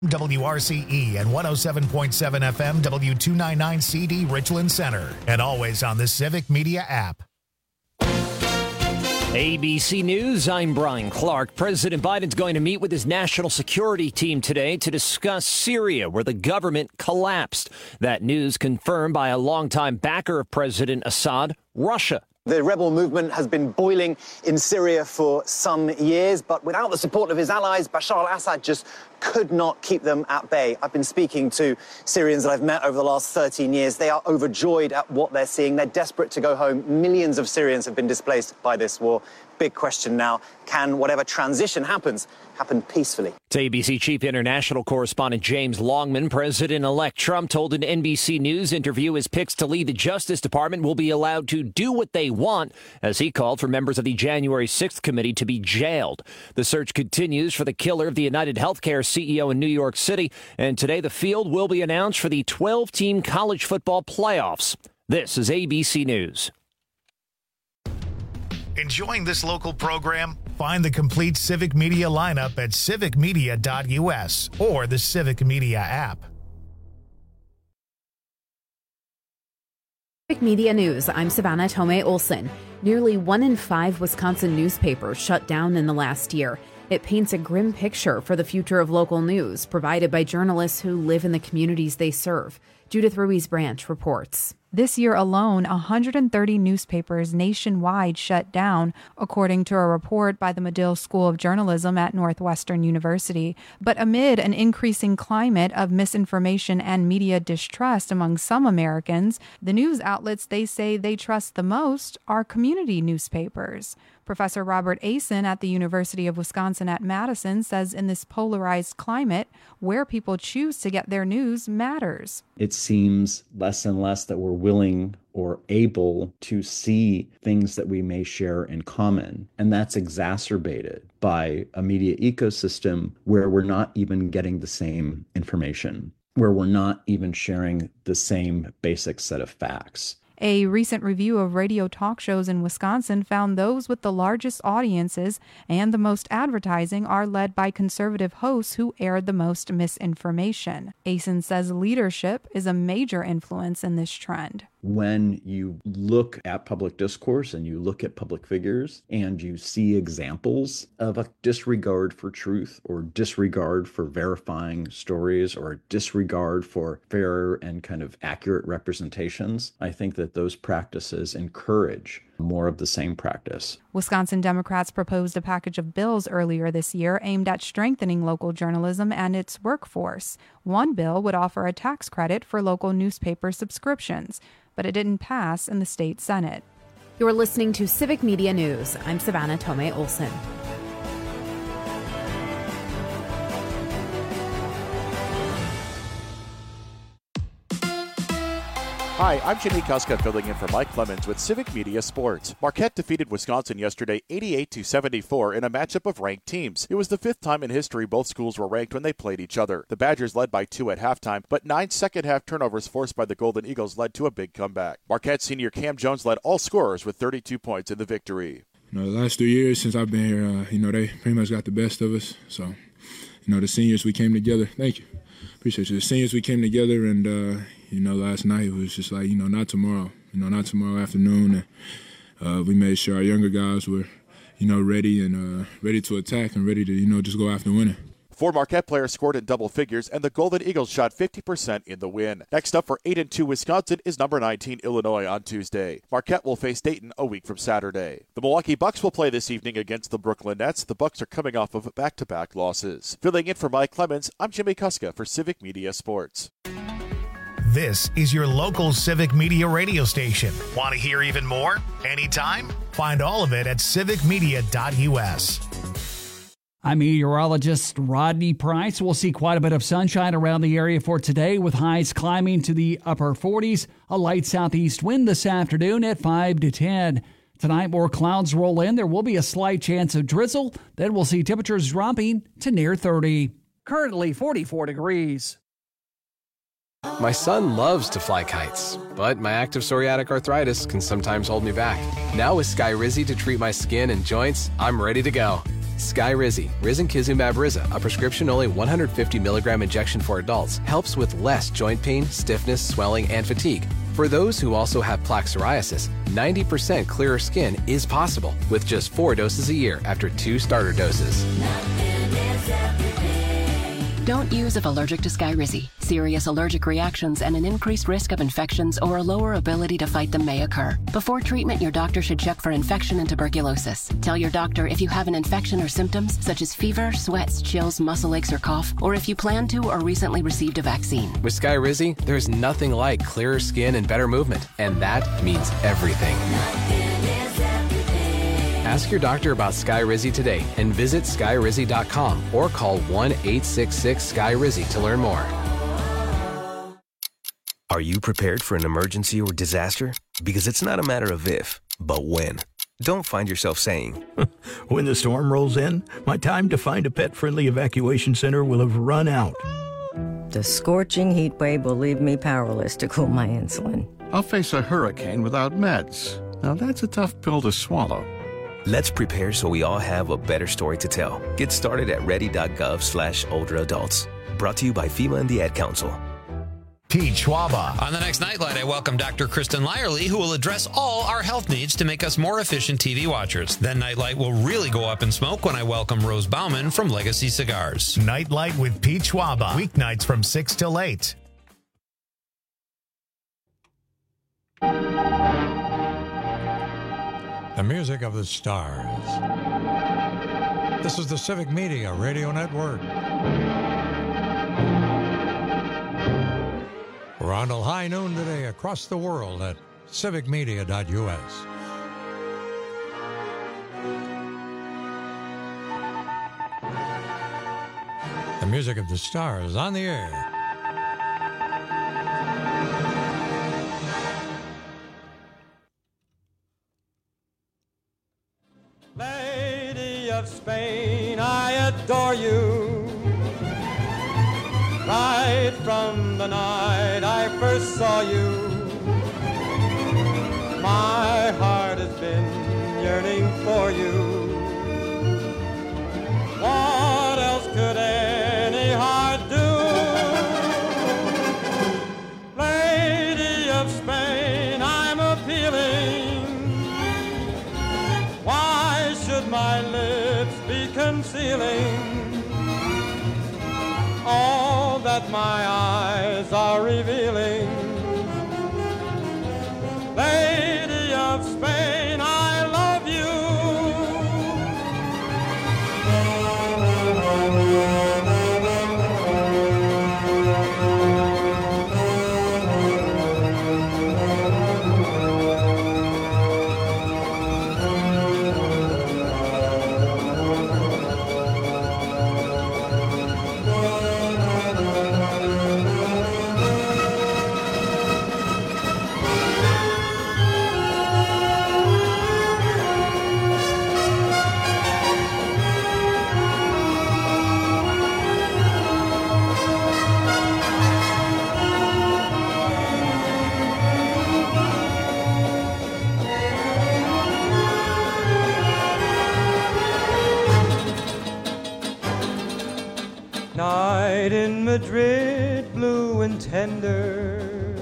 WRCE and 107.7 FM W299CD Richland Center, and always on the Civic Media app. ABC News, I'm Brian Clark. President Biden's going to meet with his national security team today to discuss Syria, where the government collapsed. That news confirmed by a longtime backer of President Assad, Russia. The rebel movement has been boiling in Syria for some years, but without the support of his allies, Bashar al-Assad just could not keep them at bay. I've been speaking to Syrians that I've met over the last 13 years. They are overjoyed at what they're seeing. They're desperate to go home. Millions of Syrians have been displaced by this war. Big question now, can whatever transition happens, happen peacefully? To ABC Chief International Correspondent James Longman, President-elect Trump told an NBC News interview his picks to lead the Justice Department will be allowed to do what they want, as he called for members of the January 6th committee to be jailed. The search continues for the killer of the United Healthcare CEO in New York City, and today the field will be announced for the 12-team college football playoffs. This is ABC News. Enjoying this local program? Find the complete Civic Media lineup at civicmedia.us or the Civic Media app. Civic Media News, I'm Savannah Tomei Olson. Nearly 1 in 5 Wisconsin newspapers shut down in the last year. It paints a grim picture for the future of local news, provided by journalists who live in the communities they serve. Judith Ruiz-Branch reports. This year alone, 130 newspapers nationwide shut down, according to a report by the Medill School of Journalism at Northwestern University. But amid an increasing climate of misinformation and media distrust among some Americans, the news outlets they say they trust the most are community newspapers. Professor Robert Asen at the University of Wisconsin at Madison says in this polarized climate, where people choose to get their news matters. It seems less and less that we're willing or able to see things that we may share in common. And that's exacerbated by a media ecosystem where we're not even getting the same information, where we're not even sharing the same basic set of facts. A recent review of radio talk shows in Wisconsin found those with the largest audiences and the most advertising are led by conservative hosts who aired the most misinformation. Asen says leadership is a major influence in this trend. When you look at public discourse and you look at public figures and you see examples of a disregard for truth or disregard for verifying stories or disregard for fair and kind of accurate representations, I think that those practices encourage more of the same practice. Wisconsin Democrats proposed a package of bills earlier this year aimed at strengthening local journalism and its workforce. One bill would offer a tax credit for local newspaper subscriptions, but it didn't pass in the state Senate. You're listening to Civic Media News. I'm Savannah Tomei Olson. Hi, I'm Jimmy Kuska filling in for Mike Clemens with Civic Media Sports. Marquette defeated Wisconsin yesterday 88-74 in a matchup of ranked teams. It was the 5th time in history both schools were ranked when they played each other. The Badgers led by 2 at halftime, but 9 second-half turnovers forced by the Golden Eagles led to a big comeback. Marquette senior Cam Jones led all scorers with 32 points in the victory. The last 3 years since I've been here, they pretty much got the best of us. So, the seniors, we came together. Thank you. Appreciate you. The seniors, we came together and, last night it was just like, not tomorrow. Not tomorrow afternoon. And we made sure our younger guys were, ready and ready to attack and ready to, just go after winning. 4 Marquette players scored in double figures, and the Golden Eagles shot 50% in the win. Next up for 8-2 Wisconsin is number 19 Illinois on Tuesday. Marquette will face Dayton a week from Saturday. The Milwaukee Bucks will play this evening against the Brooklyn Nets. The Bucks are coming off of back-to-back losses. Filling in for Mike Clemens, I'm Jimmy Kuska for Civic Media Sports. This is your local Civic Media radio station. Want to hear even more? Anytime? Find all of it at civicmedia.us. I'm meteorologist Rodney Price. We'll see quite a bit of sunshine around the area for today, with highs climbing to the upper 40s. A light southeast wind this afternoon at 5 to 10. Tonight, more clouds roll in. There will be a slight chance of drizzle. Then we'll see temperatures dropping to near 30. Currently 44 degrees. My son loves to fly kites, but my active psoriatic arthritis can sometimes hold me back. Now with Skyrizi to treat my skin and joints, I'm ready to go. Skyrizi, risankizumab Riza, a prescription-only 150 milligram injection for adults, helps with less joint pain, stiffness, swelling, and fatigue. For those who also have plaque psoriasis, 90% clearer skin is possible with just 4 doses a year after 2 starter doses. Don't use if allergic to Skyrizi. Serious allergic reactions and an increased risk of infections or a lower ability to fight them may occur. Before treatment, your doctor should check for infection and tuberculosis. Tell your doctor if you have an infection or symptoms such as fever, sweats, chills, muscle aches, or cough, or if you plan to or recently received a vaccine. With Skyrizi, there's nothing like clearer skin and better movement, and that means everything. Ask your doctor about Skyrizi today and visit Skyrizi.com or call 1-866-SKYRIZI to learn more. Are you prepared for an emergency or disaster? Because it's not a matter of if, but when. Don't find yourself saying, when the storm rolls in, my time to find a pet-friendly evacuation center will have run out. The scorching heat wave will leave me powerless to cool my insulin. I'll face a hurricane without meds. Now that's a tough pill to swallow. Let's prepare so we all have a better story to tell. Get started at ready.gov/older adults. Brought to you by FEMA and the Ad Council. Pete Schwaba. On the next Nightlight, I welcome Dr. Kristen Lyerly, who will address all our health needs to make us more efficient TV watchers. Then Nightlight will really go up in smoke when I welcome Rose Bauman from Legacy Cigars. Nightlight with Pete Schwaba. Weeknights from 6 till 8. The music of the stars. This is the Civic Media Radio Network. We're on till high noon today across the world at civicmedia.us. The music of the stars on the air. Lady of Spain, I adore you. Right from the night I first saw you, my heart has been yearning for you. What else could any heart do? Lady of Spain, I'm appealing. Why should my lips be concealing all that my eyes are revealing? Lady of Spain, I love you. Night in Madrid, blue and tender,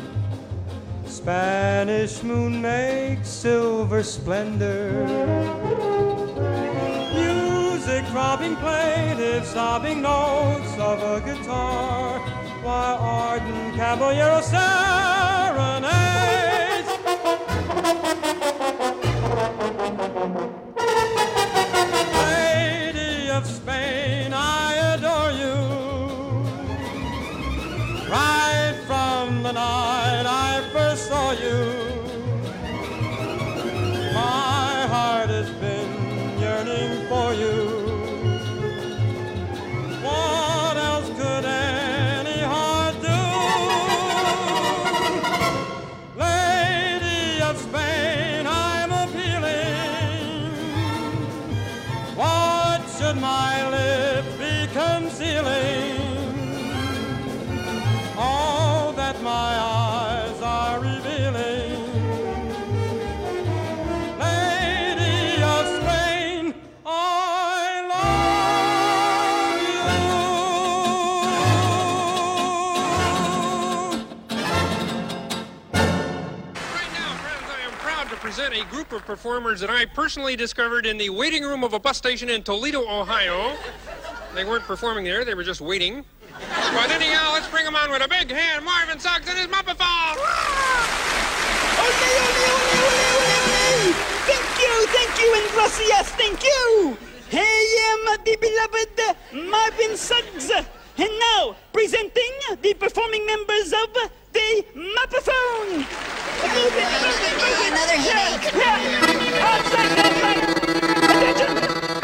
Spanish moon makes silver splendor. Music throbbing plaintive, sobbing notes of a guitar, while ardent caballero serenades. Lady of Spain, I adore you. Right from the night I first saw you, my heart has been yearning for you. What else could any heart do? Lady of Spain, I'm appealing. What should my lips be concealing? All that my eyes are revealing. present a group of performers that I personally discovered in the waiting room of a bus station in Toledo, Ohio. They weren't performing there, they were just waiting. But anyhow, let's bring them on with a big hand. Marvin Suggs and his Muppaphone! Thank you, and gracias, thank you! I am the beloved Marvin Suggs. And now, presenting the performing members of the Muppaphone. Another headache. Outside. Attention.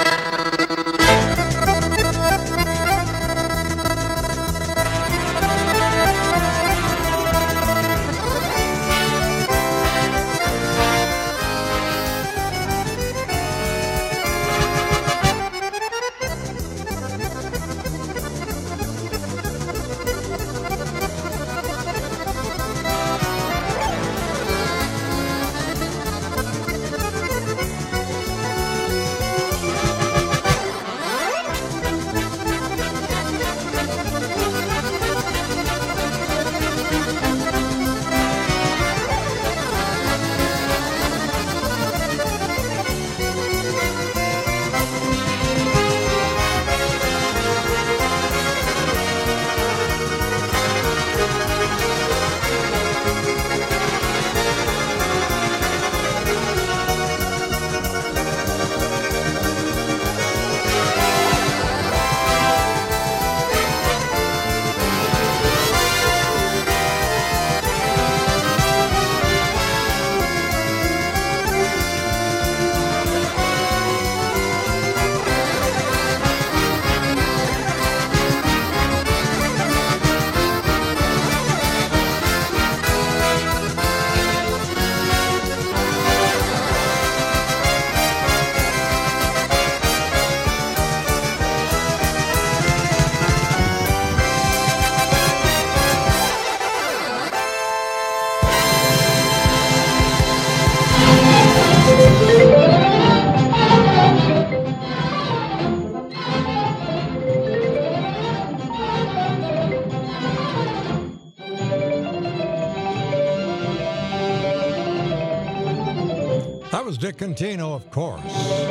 That was Dick Contino, of course.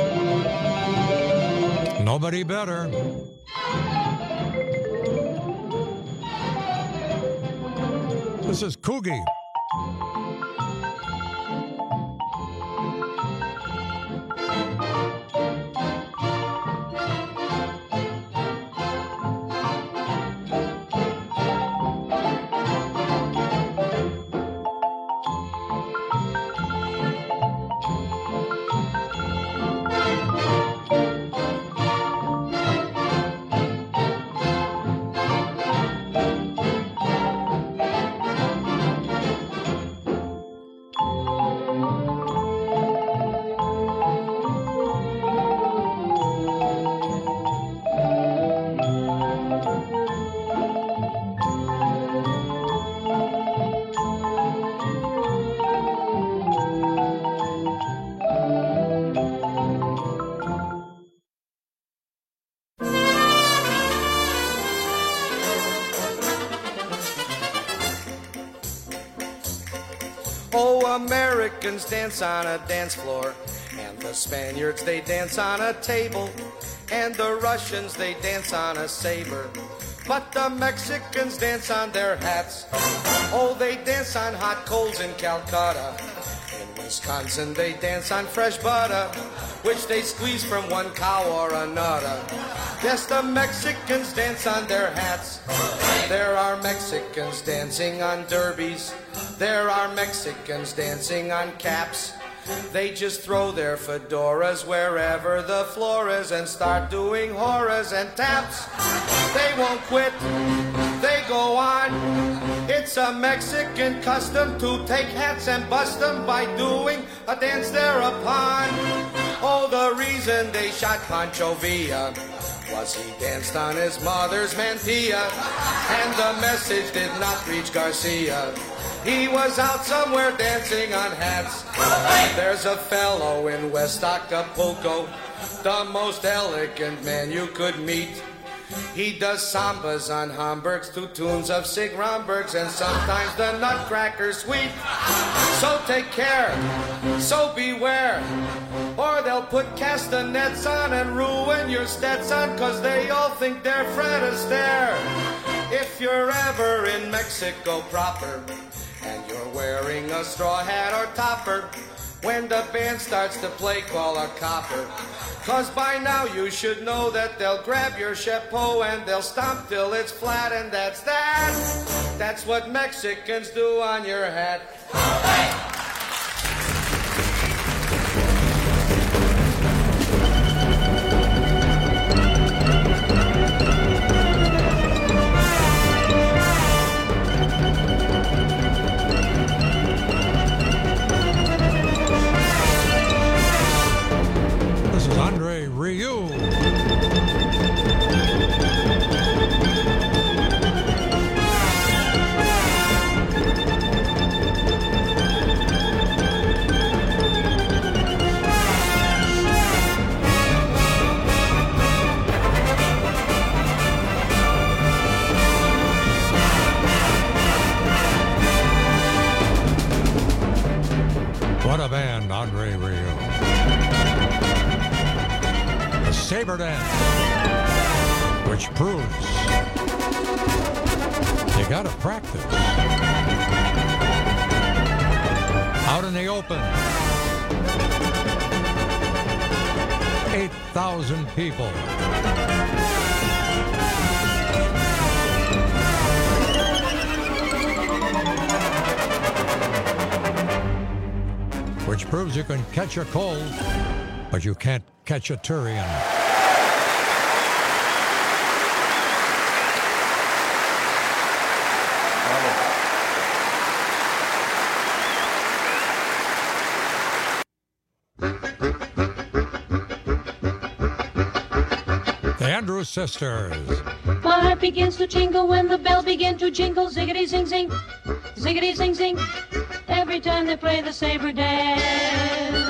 Nobody better. This is Coogie. Americans dance on a dance floor, and the Spaniards, they dance on a table, and the Russians, they dance on a saber, but the Mexicans dance on their hats. Oh, they dance on hot coals in Calcutta. In Wisconsin, they dance on fresh butter, which they squeeze from one cow or another. Yes, the Mexicans dance on their hats. There are Mexicans dancing on derbies. There are Mexicans dancing on caps. They just throw their fedoras wherever the floor is and start doing horas and taps. They won't quit, they go on. It's a Mexican custom to take hats and bust them by doing a dance thereupon. Oh, the reason they shot Pancho Villa was he danced on his mother's mantilla, and the message did not reach Garcia. He was out somewhere dancing on hats. There's a fellow in West Acapulco, the most elegant man you could meet. He does sambas on Hamburgs to tunes of Sig Rombergs and sometimes the Nutcracker Suite. So take care, so beware, or they'll put castanets on and ruin your Stetson, 'cause they all think they're Fred Astaire. If you're ever in Mexico proper and you're wearing a straw hat or topper, when the band starts to play, call a copper. 'Cause by now you should know that they'll grab your chapeau and they'll stomp till it's flat, and that's that. That's what Mexicans do on your hat. Andre Rieu. What a band, Andre Rieu. The Saber Dance, which proves you gotta practice. Out in the open, 8,000 people. Which proves you can catch a cold, but you can't catch a Turian. The Andrews Sisters. My heart begins to tingle when the bells begin to jingle. Ziggity zing zing, ziggity zing zing. Every time they play the Saber Dance.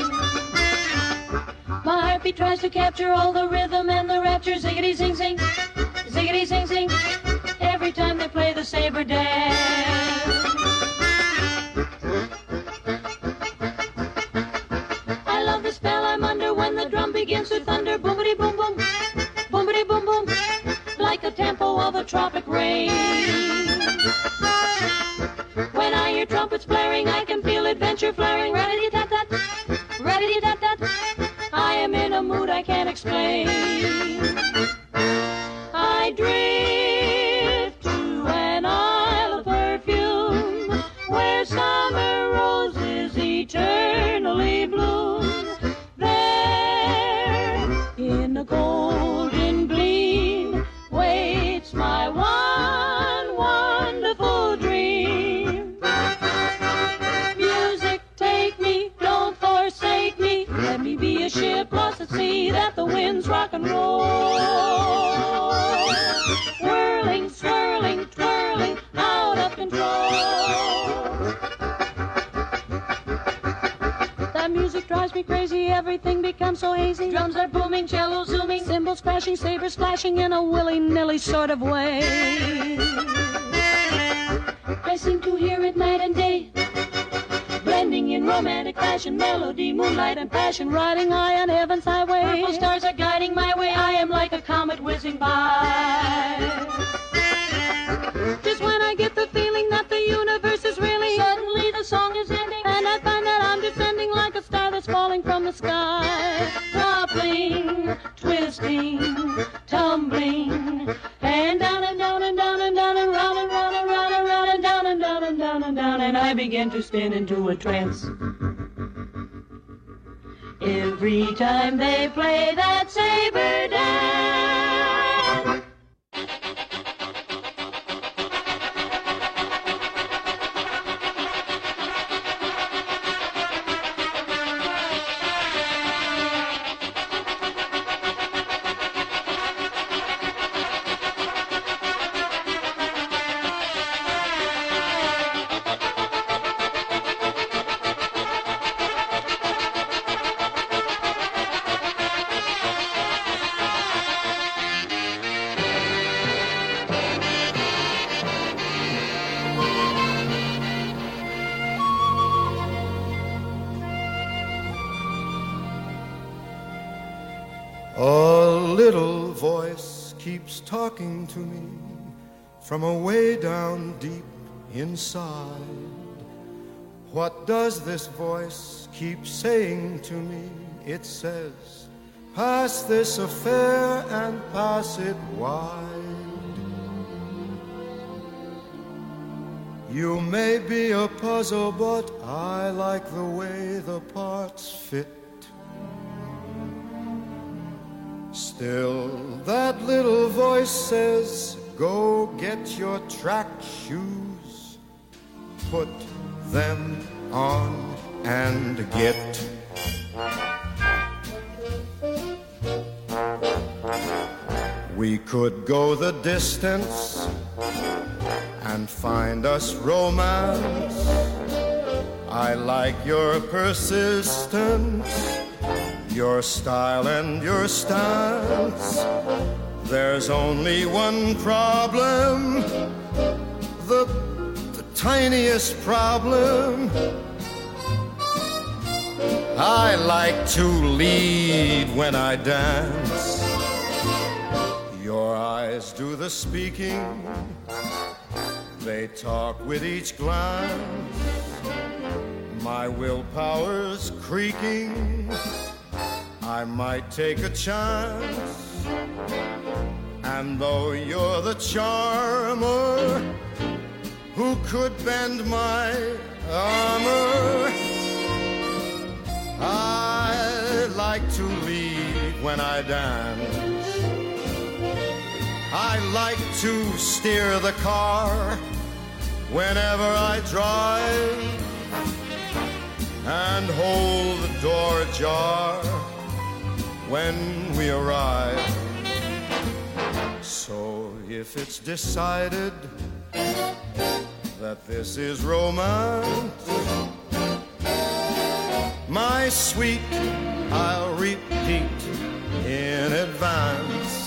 My heartbeat tries to capture all the rhythm and the rapture. Ziggity zing zing, ziggity zing zing. Every time they play the Saber Dance. I love the spell I'm under when the drum begins to thunder. Boomity boom boom, boomity boom boom, like the tempo of a tropic rain. When I hear trumpets blaring, I can feel adventure flaring. Ra-di-di-tat-tat, ra-di-di-tat-tat. I am in a mood I can't explain. I drift to an isle of perfume where summer roses eternally bloom. There, in a golden gleam, waits my one wonderful dream. Music, take me, don't forsake me. Let me be a ship lost at sea that the winds rock and roll. Whirling, swirling, twirling, out of control. That music drives me crazy, everything becomes so hazy. Drums are booming, cello zooming, cymbals crashing, sabers flashing in a willy-nilly sort of way. I seem to hear it night and day, blending in romantic fashion, melody, moonlight, and passion, riding high on heaven's highway. Purple stars are guiding my way. I am like a comet whizzing by. Just when I get the feeling that the universe is reeling, suddenly the song is ending, and I find that I'm descending like a star that's falling from the sky. Toppling, twisting, tumbling, and down and down and down and down and round and round and round and round and down and down and down and down, and I begin to spin into a trance. Every time they play that Saber Dance. little voice keeps talking to me from away down deep inside. What does this voice keep saying to me? It says, pass this affair and pass it wide. You may be a puzzle, but I like the way the parts fit. Still, that little voice says, go get your track shoes, put them on and get. We could go the distance and find us romance. I like your persistence, your style and your stance. There's only one problem, the tiniest problem. I like to lead when I dance. Your eyes do the speaking, they talk with each glance. My willpower's creaking, I might take a chance. And though you're the charmer who could bend my armor, I like to lead when I dance. I like to steer the car whenever I drive, and hold the door ajar when we arrive. So if it's decided that this is romance, my sweet, I'll repeat in advance.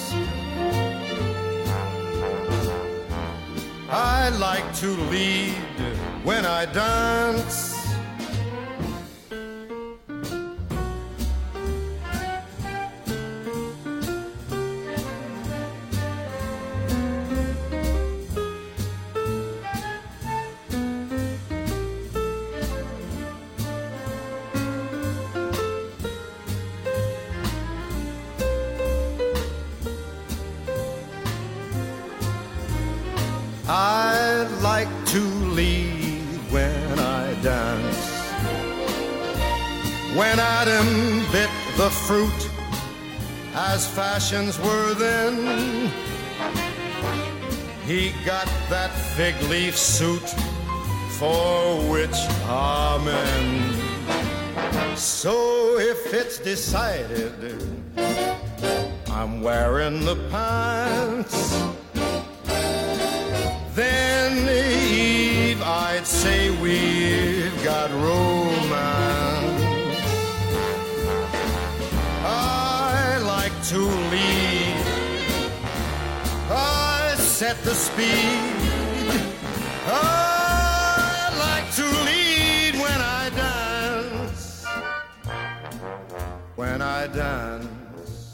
I like to lead when I dance. I like to lead when I dance. When Adam bit the fruit, as fashions were then, he got that fig leaf suit, for which amen. So if it's decided I'm wearing the pants, then Eve, I'd say we've got romance. I like to lead, I set the speed. I like to lead when I dance. When I dance.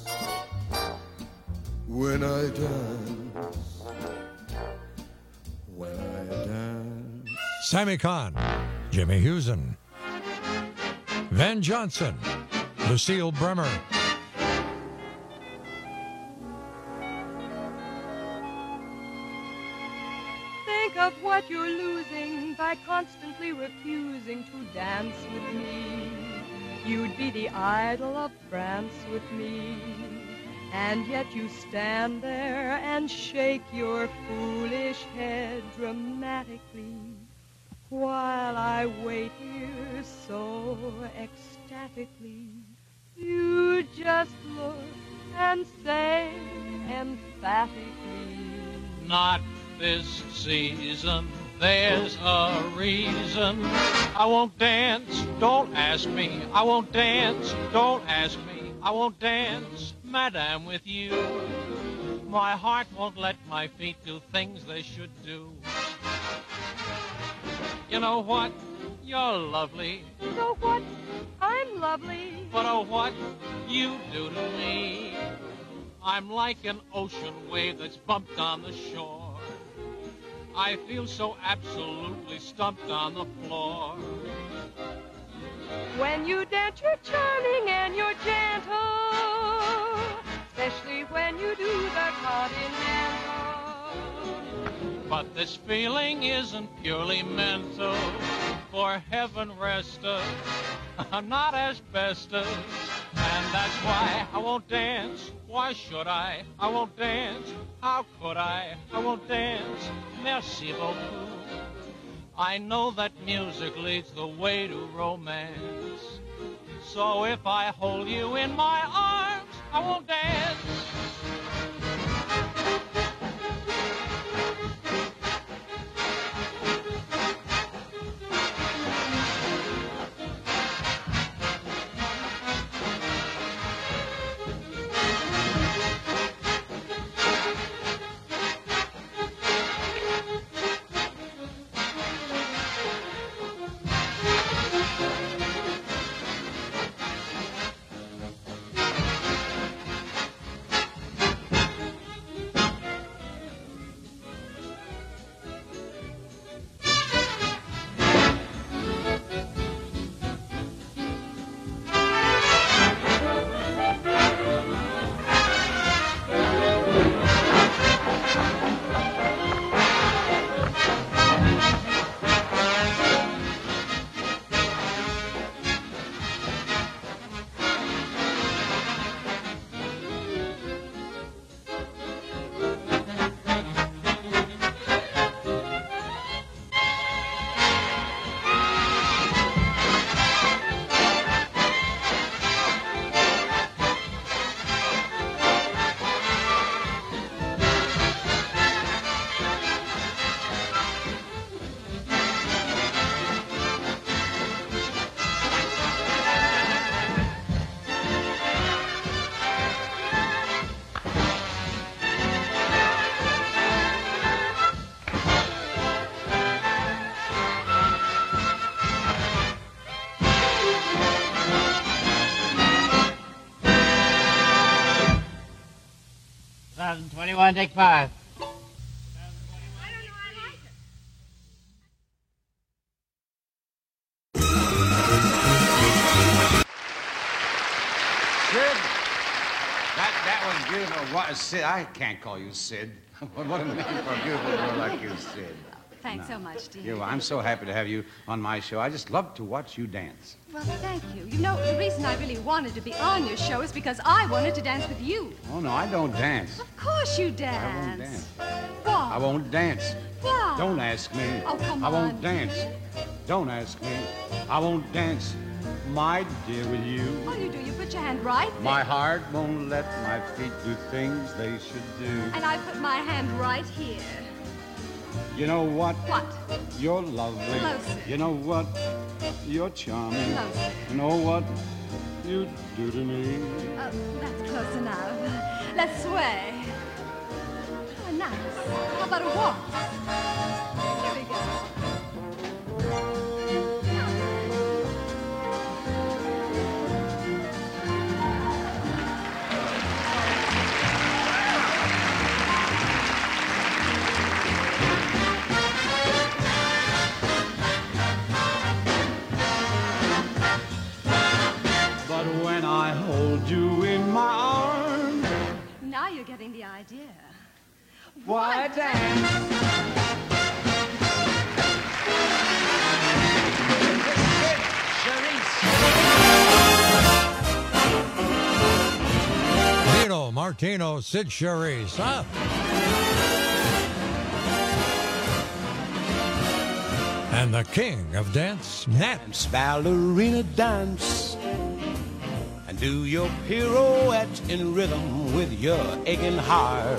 When I dance. Sammy Kahn, Jimmy Hewson, Van Johnson, Lucille Bremer. Think of what you're losing by constantly refusing to dance with me. You'd be the idol of France with me. And yet you stand there and shake your foolish head dramatically, while I wait here so ecstatically. You just look and say emphatically, not this season, there's a reason. I won't dance, don't ask me. I won't dance, don't ask me. I won't dance, madame, with you. My heart won't let my feet do things they should do. You know what? You're lovely. So what? I'm lovely. But oh, what you do to me. I'm like an ocean wave that's bumped on the shore. I feel so absolutely stumped on the floor. When you dance, you're charming and you're gentle, especially when you do the continental. But this feeling isn't purely mental. For heaven rest us, not asbestos. And that's why I won't dance. Why should I? I won't dance. How could I? I won't dance. Merci beaucoup. I know that music leads the way to romance. So if I hold you in my arms, I won't dance. Take 5. Sid, that was beautiful. What, Sid? I can't call you Sid. What a name for a beautiful girl like you, Sid. Thanks so much, dear. I'm so happy to have you on my show. I just love to watch you dance. Well, thank you. You know, the reason I really wanted to be on your show is because I wanted to dance with you. Oh, no, I don't dance. Of course you dance. I won't dance. Why? I won't dance. Why? Don't ask me. Oh, come I on. won't dance. Don't ask me. I won't dance, my dear, with you. All you do, you put your hand right there. My heart won't let my feet do things they should do. And I put my hand right here. You know what? What? You're lovely. Closer. You know what? You're charming. Closer. You know what you do to me? Oh, that's close enough. Let's sway. Oh, nice. How about a waltz? Here we go. When I hold you in my arms. Now you're getting the idea. Why dance? Dino Martino, Sid Charisse, huh? And the king of dance, Nat. Ballerina dance. And do your pirouette in rhythm with your aching heart.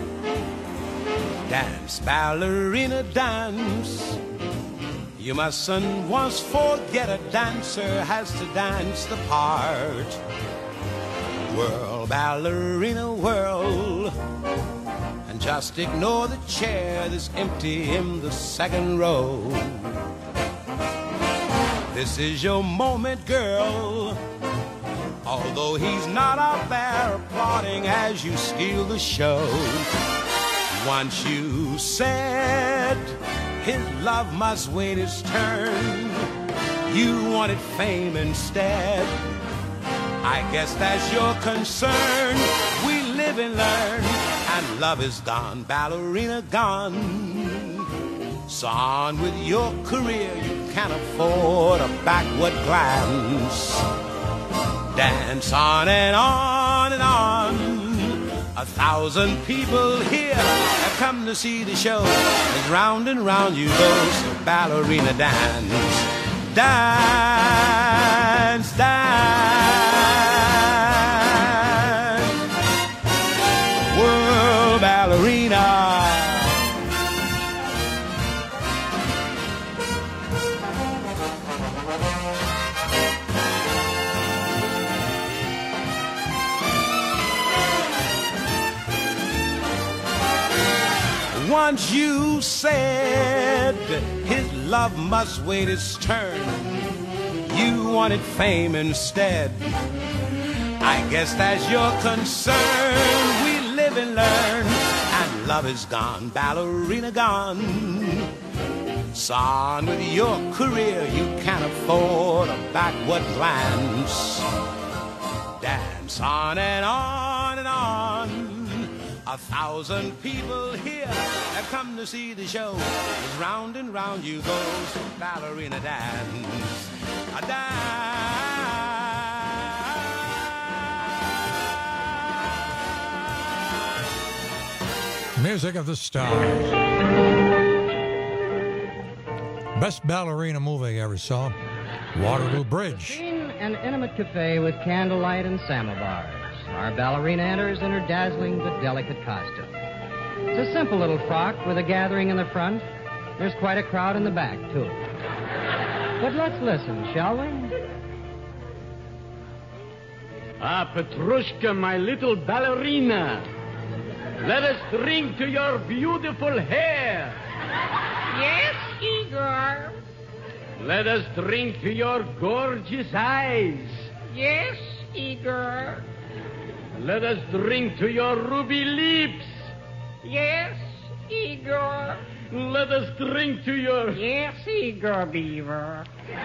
Dance, ballerina, dance. You mustn't once forget a dancer has to dance the part. Whirl, ballerina, whirl. And just ignore the chair that's empty in the second row. This is your moment, girl. although he's not out there applauding as you steal the show. Once you said his love must wait its turn, you wanted fame instead. I guess that's your concern. We live and learn, and love is gone, ballerina gone. So on with your career, you can't afford a backward glance. Dance on and on and on. 1,000 people here have come to see the show. As round and round you go, so ballerina dance. Dance, dance. World ballerina. Once you said his love must wait its turn, you wanted fame instead. I guess that's your concern. We live and learn, and love is gone, ballerina gone. So on with your career, you can't afford a backward glance. Dance on and on and on. 1,000 people here have come to see the show. As round and round you go, so ballerina dance. A dance. Music of the Stars. Best ballerina movie I ever saw, Waterloo Bridge. An intimate cafe with candlelight and samovars. Our ballerina enters in her dazzling but delicate costume. It's a simple little frock with a gathering in the front. There's quite a crowd in the back, too. But let's listen, shall we? Ah, Petrushka, my little ballerina. Let us drink to your beautiful hair. Yes, Igor. Let us drink to your gorgeous eyes. Yes, Igor. Let us drink to your ruby lips. Yes, Igor. Let us drink to your... Yes, Igor Beaver.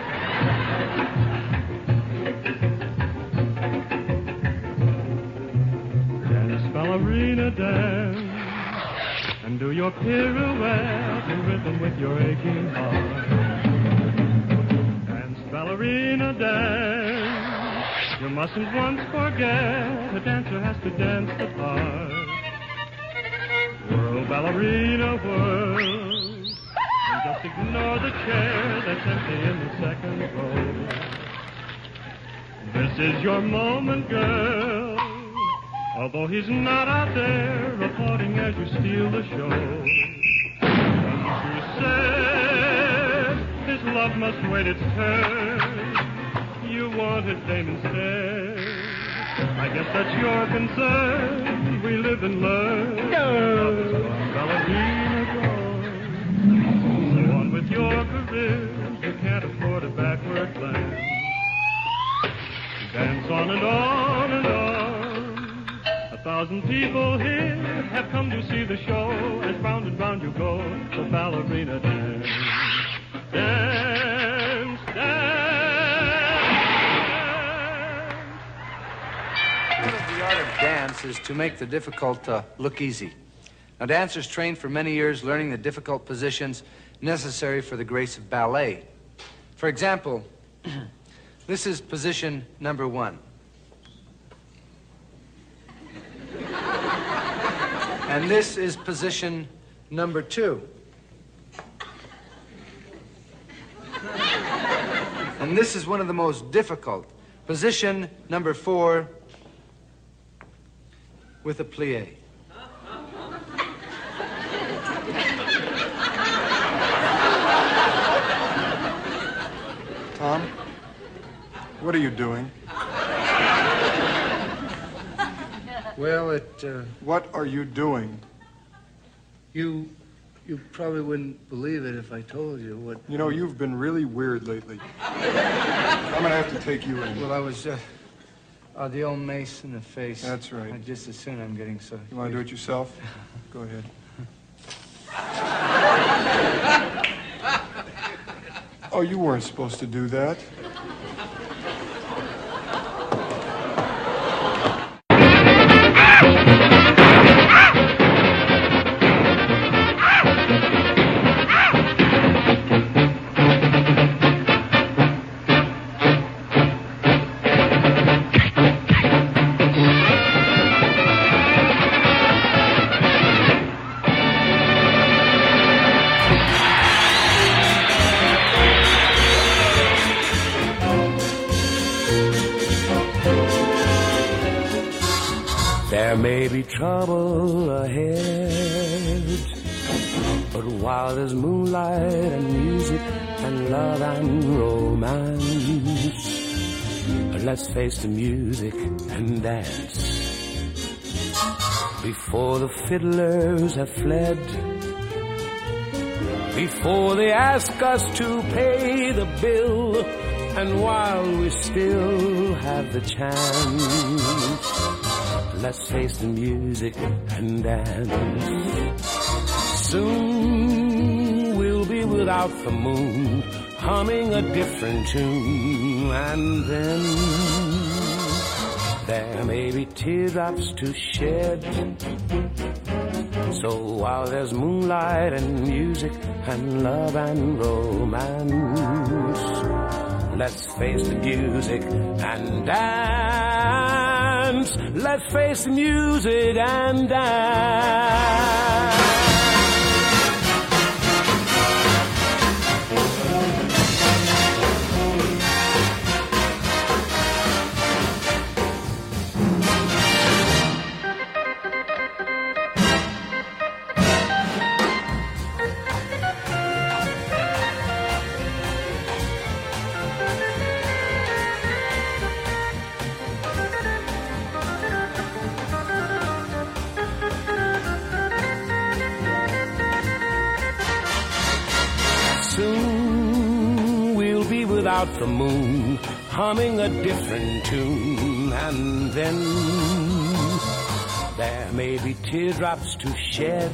Dance, ballerina, dance, and do your pirouette in rhythm with your aching heart. Dance, ballerina, dance. You mustn't once forget, a dancer has to dance the part. Whirl, ballerina, whirl, and just ignore the chair that's empty in the second row. This is your moment, girl, although he's not out there applauding as you steal the show. Once you said his love must wait its turn, you wanted fame instead. I guess that's your concern. We live and learn. No. Ballerina gone. So on with your career. You can't afford a backward glance. Dance on and on and on. 1,000 people here have come to see the show. As round and round you go, the ballerina dance. Dance, dance. The art of dance is to make the difficult look easy. Now, dancers train for many years learning the difficult positions necessary for the grace of ballet. For example, this is position number 1. And this is position number 2. And this is one of the most difficult, position number 4, with a plie. Tom, what are you doing? Well, What are you doing? You probably wouldn't believe it if I told you what... You know, you've been really weird lately. I'm gonna have to take you in. Well, I was Oh, the old mace in the face. That's right. Just as soon I'm getting so... You want to do it yourself? Go ahead. Oh, you weren't supposed to do that. There may be trouble ahead, but while there's moonlight and music and love and romance, let's face the music and dance. Before the fiddlers have fled, before they ask us to pay the bill, and while we still have the chance, let's face the music and dance. Soon we'll be without the moon, humming a different tune, and then there may be teardrops to shed. So while there's moonlight and music and love and romance, let's face the music and dance. Let's face the music and dance. Soon we'll be without the moon, humming a different tune, and then there may be teardrops to shed.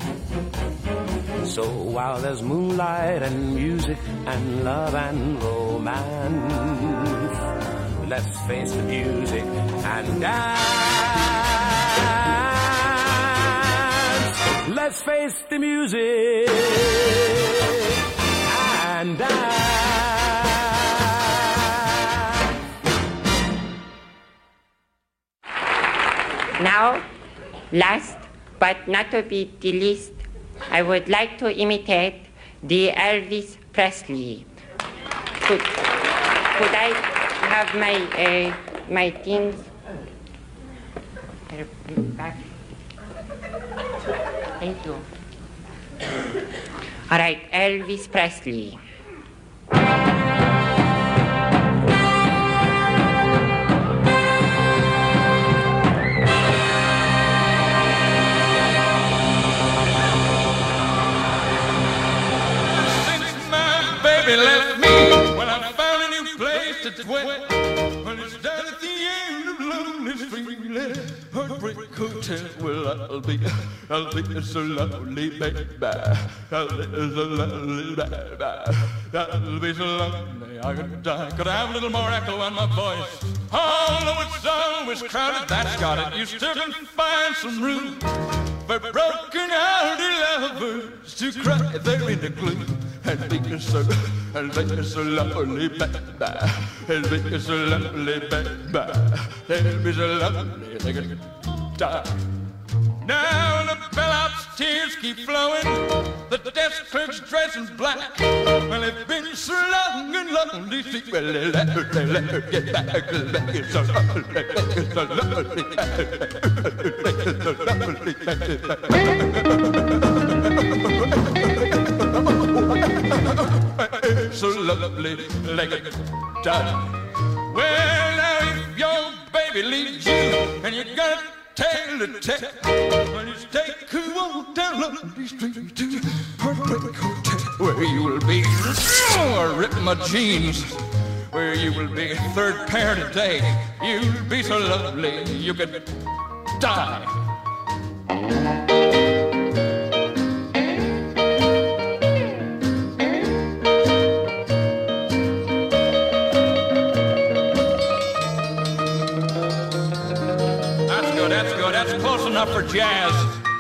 So while there's moonlight and music and love and romance, let's face the music and dance. Let's face the music and Now, last but not to be the least, I would like to imitate the Elvis Presley. Could I have my things back? Thank you. All right, Elvis Presley. Baby left me when I found a new place to dwell. When it's down at the end of Lonely Street, Heartbreak Hotel. Well, I'll be so lonely, baby. I'll be so lonely, baby. I'll be so lonely, I could die. Could I have a little more echo on my voice? Although it's always crowded, that's got it. You still can find some room for broken-hearted lovers to cry there in the gloom. And make it so lonely, baby. And make it so lonely, baby. And be so lonely, they could die. Now the bellhop's tears keep flowing, the desk clerk's dressed in black. Well, it's been so long and lonely, well, they let her get back. Make it so lonely, make it so lonely, make it so lonely, so lovely, like a dove. Well, now if your baby leaves you and you got a tale to tell, well, you take a walk down Lonely Street to Heartbreak Hotel, where you will be. Rip my jeans. For you will be third pair today. You'll be so lovely you could die. That's good, that's good. That's close enough for jazz.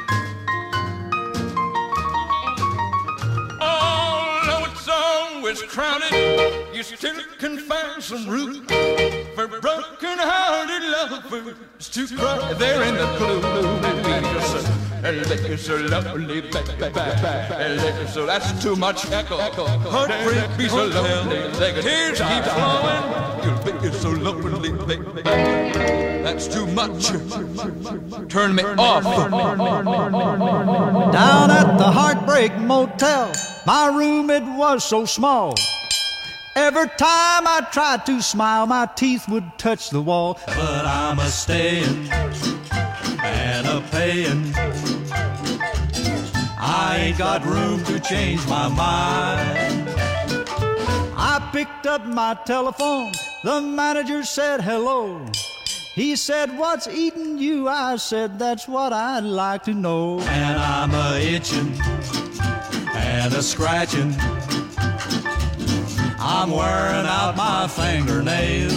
It's crowded, you still can find some room for broken-hearted lovers to cry there in the gloom. They're so lovely, so that's too much echo. Heartbreak be so lovely, tears keep flowing. You'll be so lovely, that's too much. Turn me off. Down at the Heartbreak Motel, my room, it was so small. Every time I tried to smile, my teeth would touch the wall. But I'm a-staying and a-paying. I ain't got room to change my mind. I picked up my telephone. The manager said hello. He said, what's eating you? I said, that's what I'd like to know. And I'm a-itching and a-scratching. I'm wearing out my fingernails.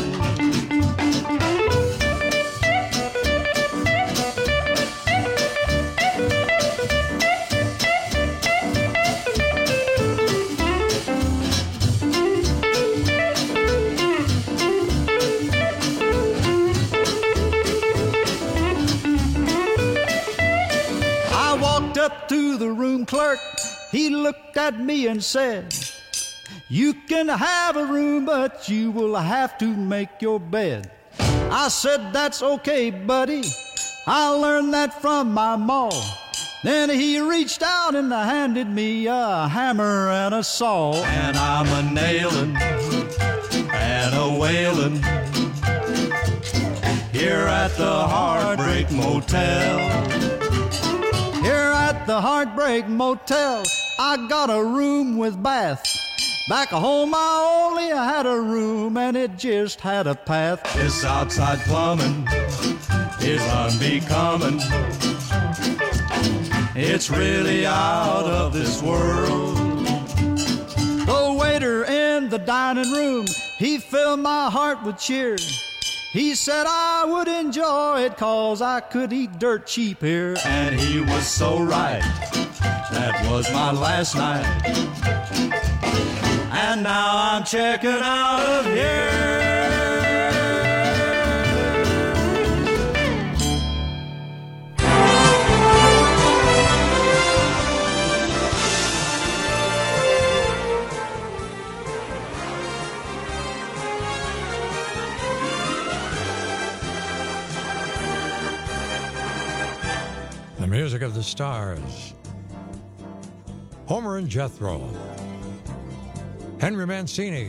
I walked up to the room clerk. He looked at me and said, you can have a room, but you will have to make your bed. I said, that's okay, buddy. I learned that from my ma. Then he reached out and handed me a hammer and a saw. And I'm a-nailing and a-wailing here at the Heartbreak Motel. Here at the Heartbreak Motel, I got a room with bath. Back home I only had a room and it just had a path. This outside plumbing is unbecoming. It's really out of this world. The waiter in the dining room, he filled my heart with cheer. He said I would enjoy it 'cause I could eat dirt cheap here. And he was so right. That was my last night. And now I'm checking out of here. The music of the Stars. Homer and Jethro. Henry Mancini.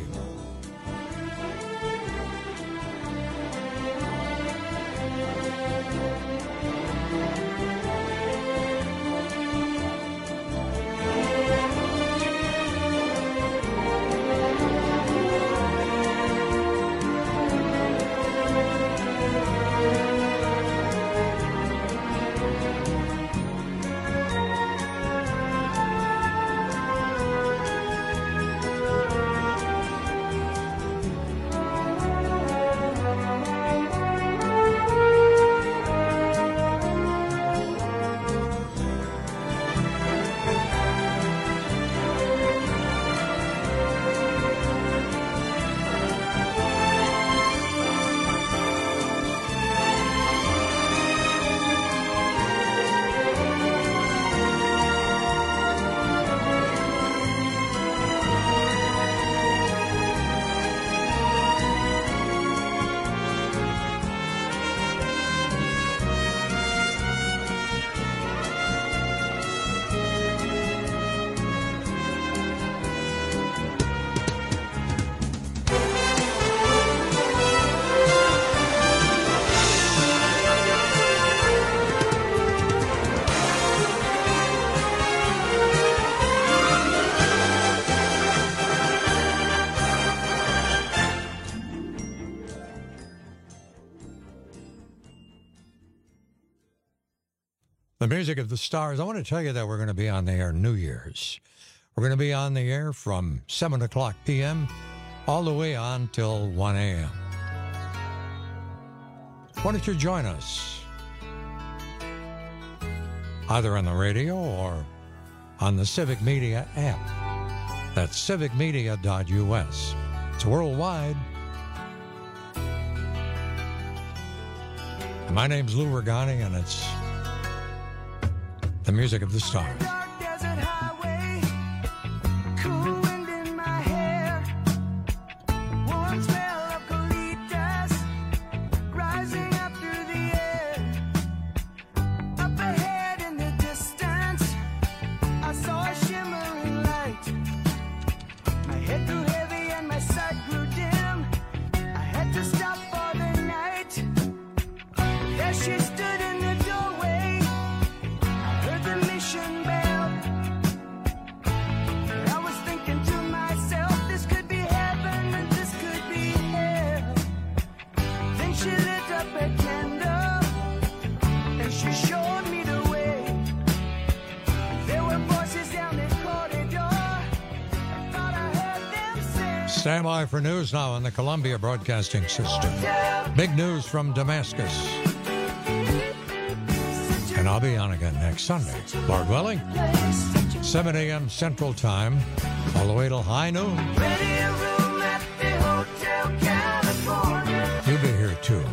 The music of the stars. I want to tell you that we're going to be on the air New Year's. We're going to be on the air from 7 o'clock p.m. all the way on till 1 a.m. Why don't you join us? Either on the radio or on the Civic Media app. That's civicmedia.us. It's worldwide. And my name's Lou Regani, and it's the music of the stars. Stand by for news now on the Columbia Broadcasting System. Big news from Damascus. And I'll be on again next Sunday, Lord willing, 7 a.m. Central Time, all the way till high noon. You'll be here too.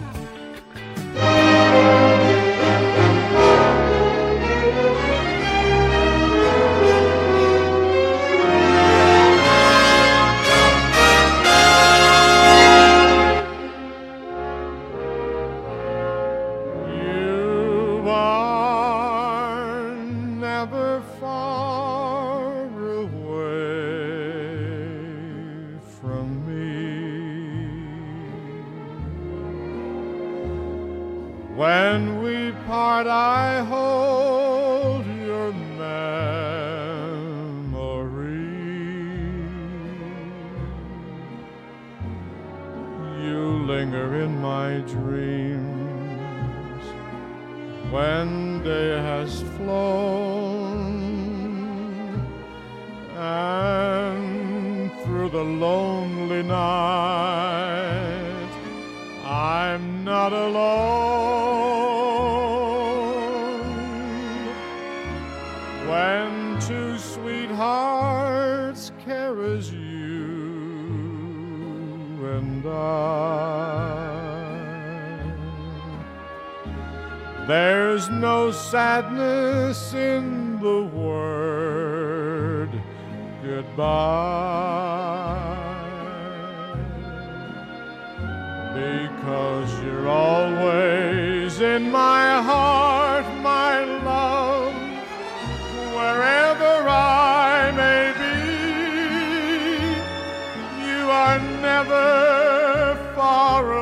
When we part, I hold your memory. You linger in my dreams when day has flown, and through the lonely night I'm not alone. When two sweethearts care as you and I, there's no sadness in the word goodbye. Because you're always in my heart, my love, wherever I may be, you are never far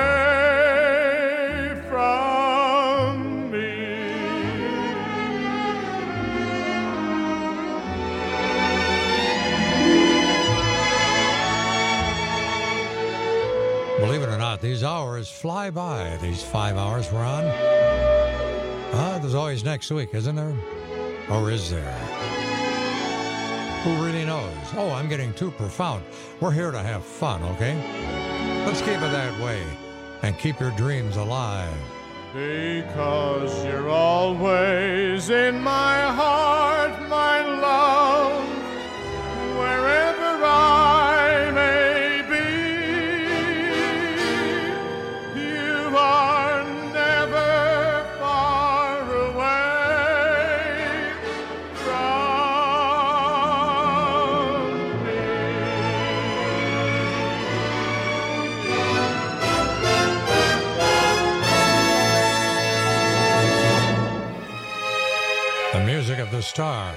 away from me. Believe it or not, these hours fly by. These 5 hours we're on. There's always next week, isn't there? Or is there? Who really knows? Oh, I'm getting too profound. We're here to have fun, okay? Let's keep it that way and keep your dreams alive. Because you're always in my heart, my love, wherever I may be, you are never far away from me. The music of the stars.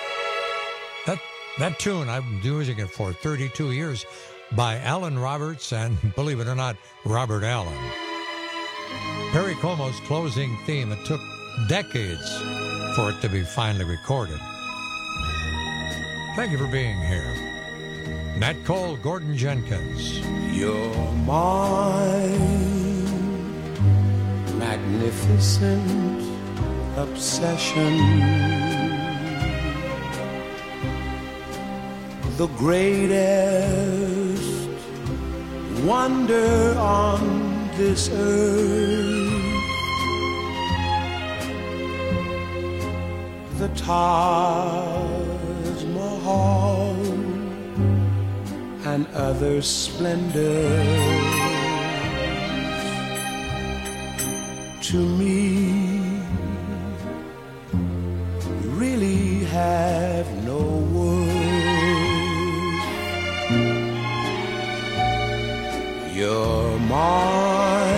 That tune, I've been using it for 32 years by Alan Roberts and, believe it or not, Robert Allen. Perry Como's closing theme. It took decades for it to be finally recorded. Thank you for being here. Nat Cole, Gordon Jenkins. You're mine, magnificent obsession. The greatest wonder on this earth. The Taj Mahal and other splendors to me really have no worth. You're my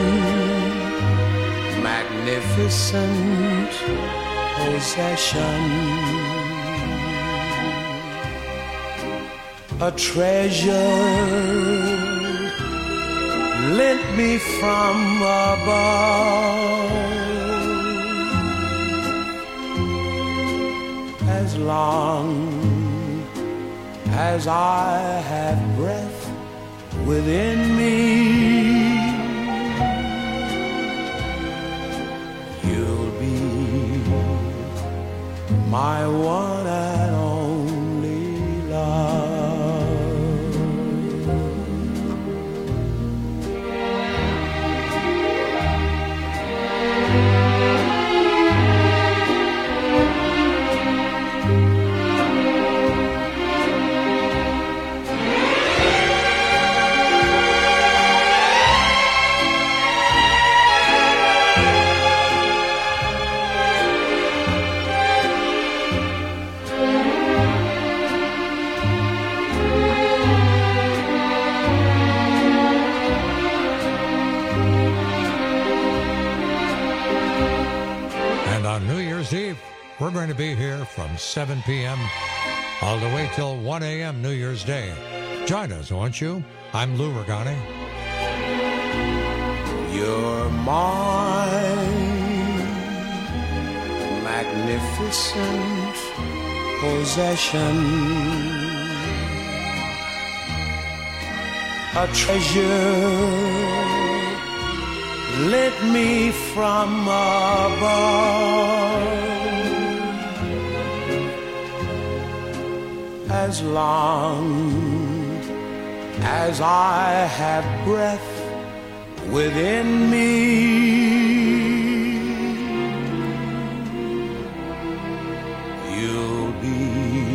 magnificent possession, a treasure lent me from above. As long as I have breath within me, you'll be my one and only love. Eve, we're going to be here from 7 p.m. all the way till 1 a.m. New Year's Day. Join us, won't you? I'm Lou Regani. You're my magnificent possession, a treasure lent me from above. As long as I have breath within me, you'll be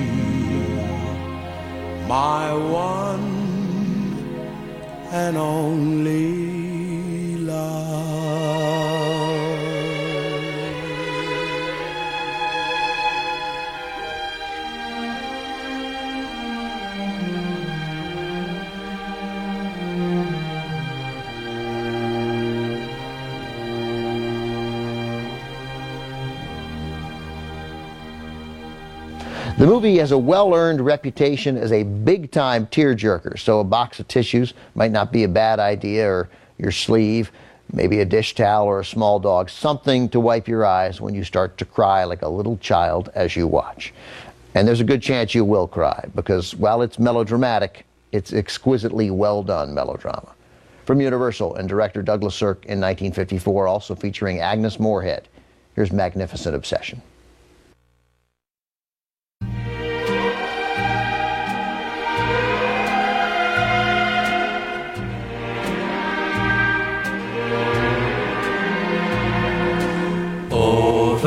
my one and only love. The movie has a well-earned reputation as a big-time tearjerker, so a box of tissues might not be a bad idea, or your sleeve, maybe a dish towel or a small dog, something to wipe your eyes when you start to cry like a little child as you watch. And there's a good chance you will cry, because while it's melodramatic, it's exquisitely well-done melodrama. From Universal and director Douglas Sirk in 1954, also featuring Agnes Moorehead, here's Magnificent Obsession. Over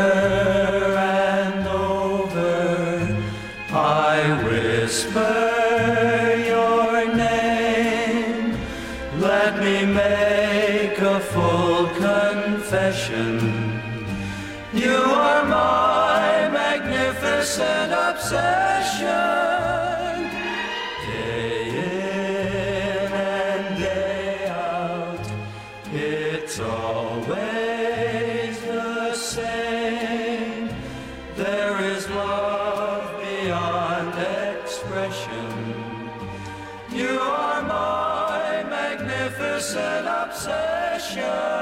and over I whisper your name. Let me make a full confession. You are my magnificent obsession. Day in and day out, it's always the same. There is love beyond expression. You are my magnificent obsession.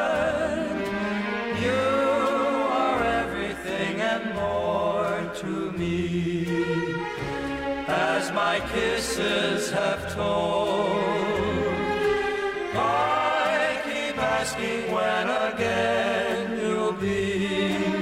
You are everything and more to me, as my kisses have told. I keep asking when again you'll be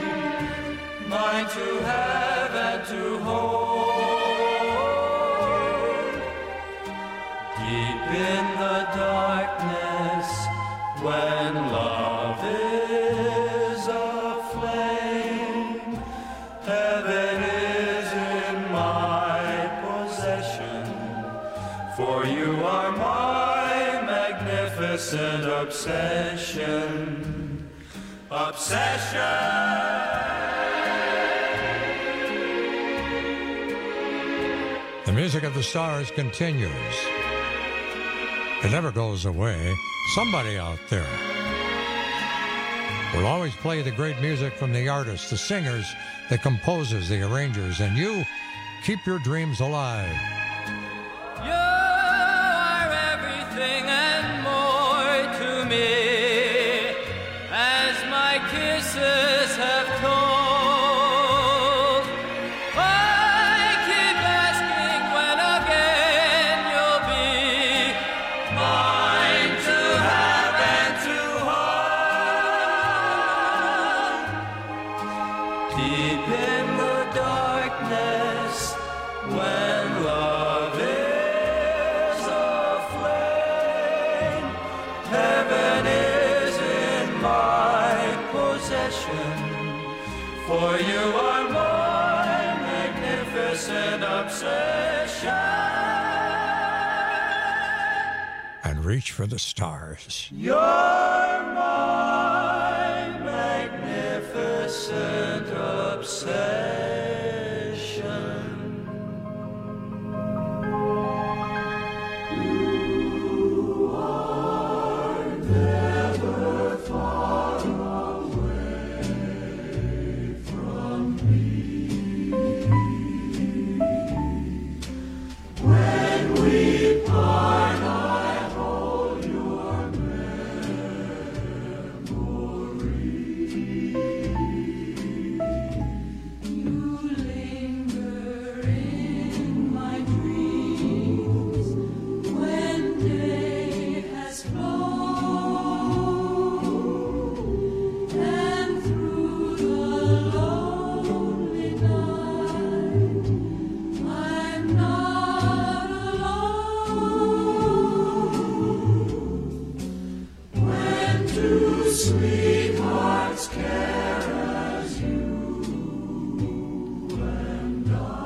for you are my magnificent obsession. The music of the stars continues. It never goes away. Somebody out there will always play the great music from the artists, the singers, the composers, the arrangers, and you keep your dreams alive. You are everything and more to me, as my kisses have told. I keep asking when again you'll be mine to have and to hold. Deep in the darkness, when love is aflame, heaven is in my possession, for you are my magnificent obsession. And reach for the stars. You're my magnificent obsession. Sweethearts care as you and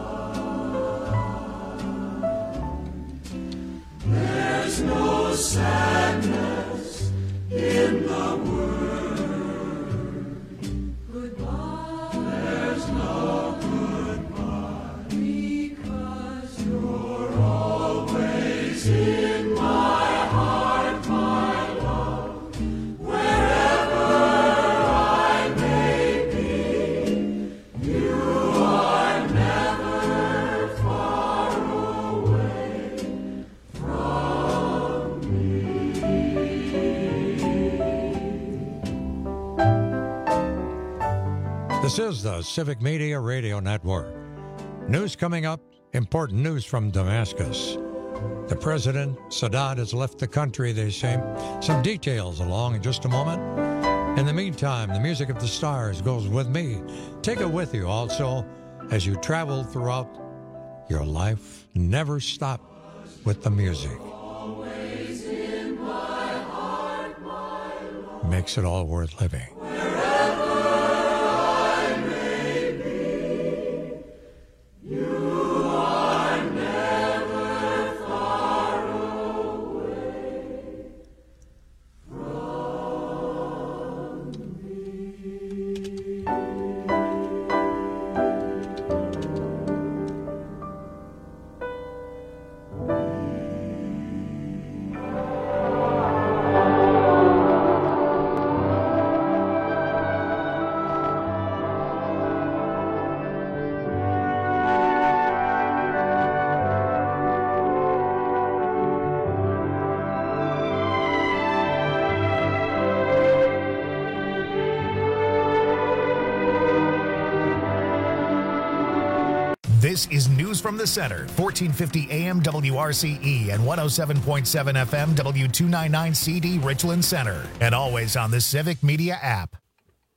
I. There's no sadness in the world. Goodbye. There's no goodbye, because you're always in my heart, my love. Wherever I may be, you are never far away from me. This is the Civic Media Radio Network. News coming up, important news from Damascus. The president, Sadat, has left the country, they say. Some details along in just a moment. In the meantime, the music of the stars goes with me. Take it with you also as you travel throughout your life. Never stop with the music. Always in my heart, my love. Makes it all worth living. Wherever I may be, you are never far away from me. This is News from the Center, 1450 AM WRCE and 107.7 FM W299CD Richland Center, and always on the Civic Media app.